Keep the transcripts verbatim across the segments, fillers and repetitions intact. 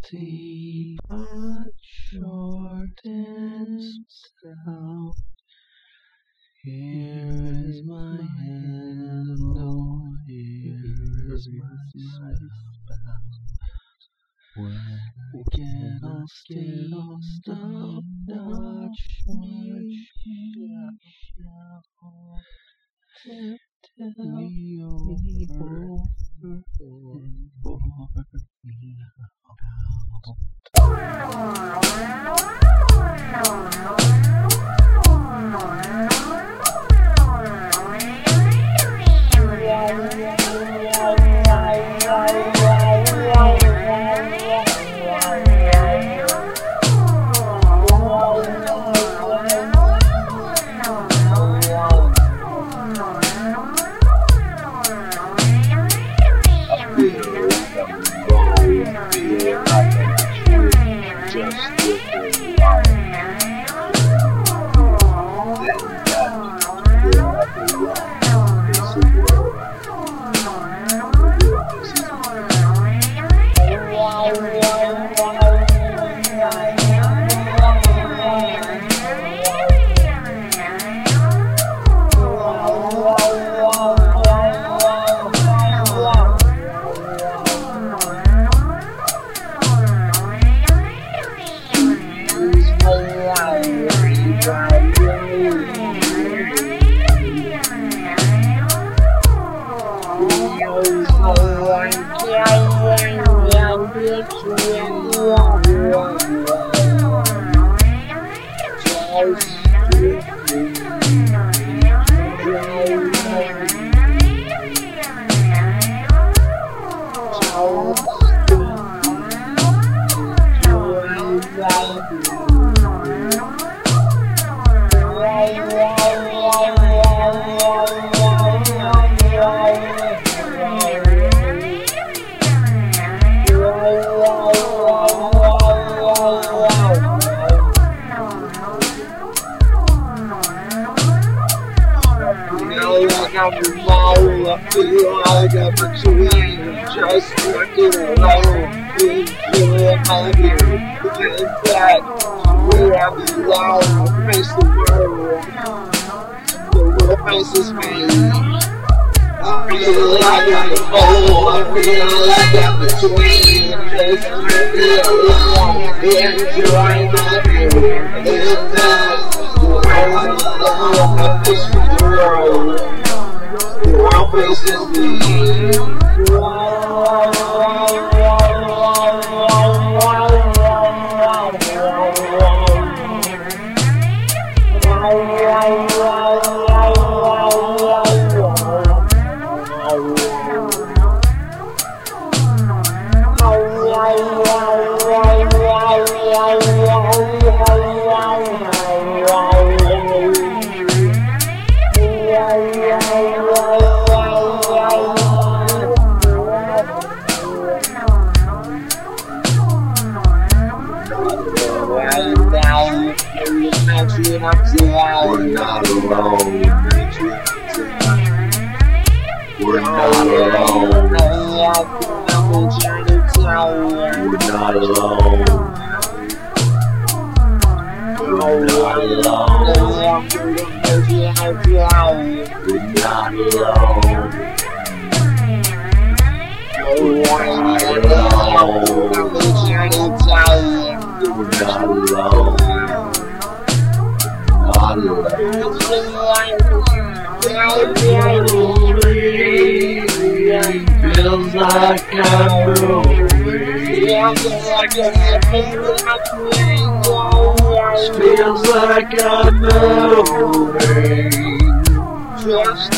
deep but short and stout. Here is my hand, oh, here is my spout. When I get all scared, I'll stop, watch me shout. Tell me over and bore me I feel like I'm between just working alone. Been feeling my view, getting back to where I belong. I face the world, the world faces me. I feel like I'm the hole, I feel like I'm between just working alone. Enjoying my view, getting back to where I belong. I face the world. The world faces me. We're not alone. We're not alone. We're not alone. We're not alone. We're not alone. We're not alone. Feels like I'm moving. Feels like I'm moving. Just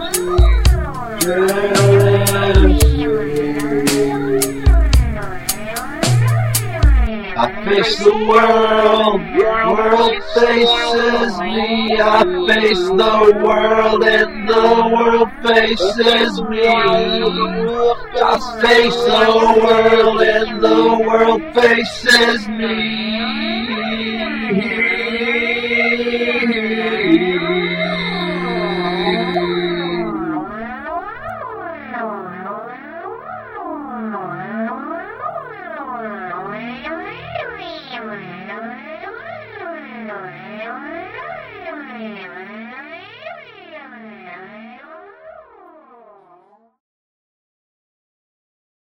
I face the world, world faces me. I face the world and the world faces me. I face the world and the world faces me.